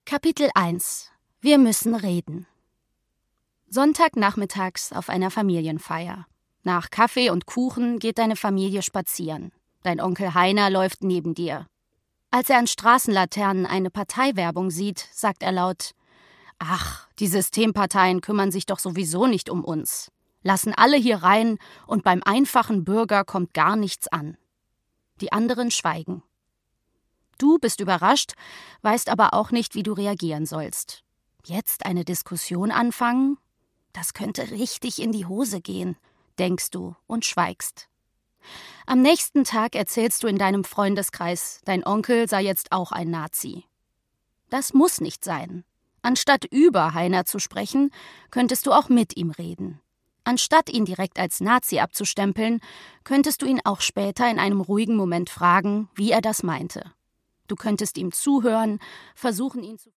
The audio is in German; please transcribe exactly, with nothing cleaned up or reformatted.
Kapitel eins. Wir müssen reden. Sonntagnachmittags auf einer Familienfeier. Nach Kaffee und Kuchen geht deine Familie spazieren. Dein Onkel Heiner läuft neben dir. Als er an Straßenlaternen eine Parteiwerbung sieht, sagt er laut: »Ach, die Systemparteien kümmern sich doch sowieso nicht um uns. Lassen alle hier rein und beim einfachen Bürger kommt gar nichts an.« Die anderen schweigen. Du bist überrascht, weißt aber auch nicht, wie du reagieren sollst. Jetzt eine Diskussion anfangen? Das könnte richtig in die Hose gehen, denkst du und schweigst. Am nächsten Tag erzählst du in deinem Freundeskreis, dein Onkel sei jetzt auch ein Nazi. Das muss nicht sein. Anstatt über Heiner zu sprechen, könntest du auch mit ihm reden. Anstatt ihn direkt als Nazi abzustempeln, könntest du ihn auch später in einem ruhigen Moment fragen, wie er das meinte. Du könntest ihm zuhören, versuchen ihn zu